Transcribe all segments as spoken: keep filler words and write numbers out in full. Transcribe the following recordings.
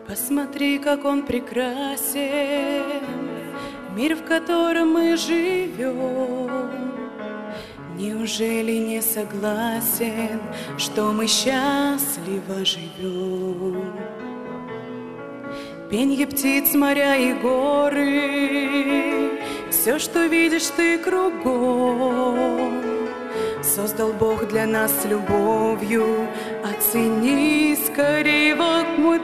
Посмотри, как он прекрасен, мир, в котором мы живем. Неужели не согласен, что мы счастливо живем? Пенье птиц, моря и горы, все, что видишь ты кругом, создал Бог для нас с любовью. Оцени скорей, вот мой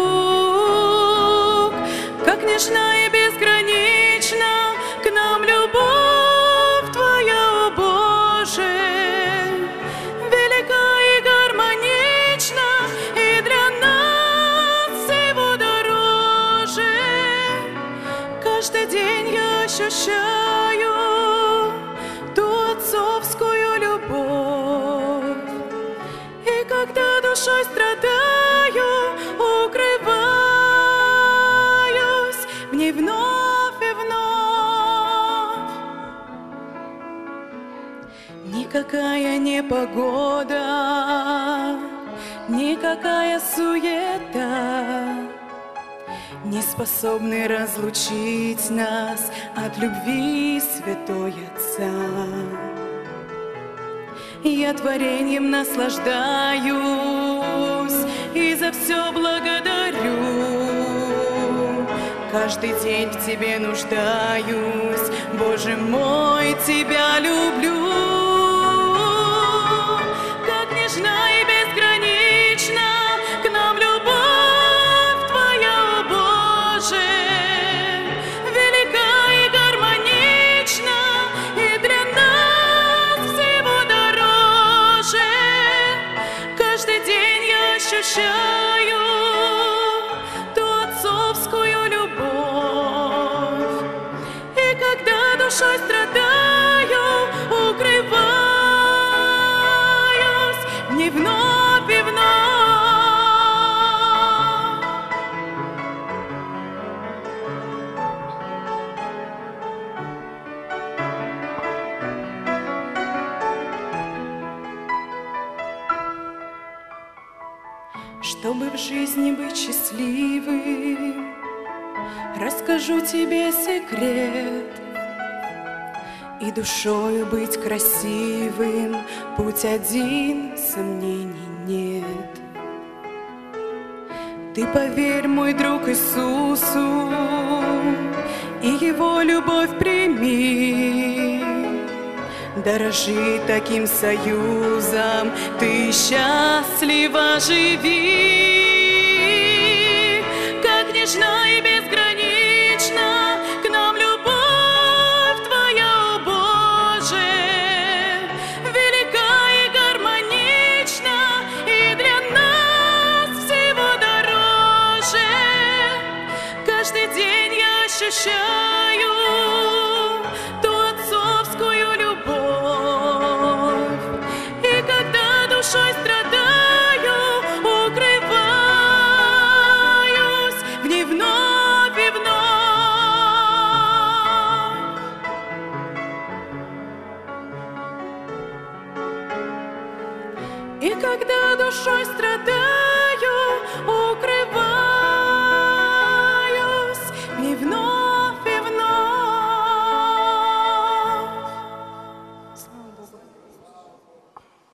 друг, как нежна и безгранична к нам любовь Твоя, о Боже, велика и гармонична, и для нас всего дороже. Каждый день я ощущаю ту отцовскую любовь, и когда душой страдаю, укрываюсь в ней вновь и вновь. Никакая непогода, никакая суета не способны разлучить нас от любви святой Отца. Я творением наслаждаюсь и за все благодарю. Каждый день в Тебе нуждаюсь, Боже мой, Тебя люблю. Как нежна и безгранична к нам любовь Твоя, о Боже, велика и гармонична, и для нас всего дороже. Каждый день я ощущаю ту отцовскую любовь, и когда душой страдаю, укрываюсь в ней вновь и вновь. Чтобы в жизни быть счастливым, расскажу тебе секрет. И душою быть красивым путь один, сомнений нет. Ты поверь, мой друг, Иисусу, и Его любовь прими. Дорожи таким союзом, ты счастливо живи. Как нежна и безгранична к нам любовь Твоя, о Боже, велика и гармонична, и для нас всего дороже. Каждый день я ощущаю ту отцовскую любовь, и когда душой страдаю, укрываюсь в ней вновь и вновь. И когда душой страдаю,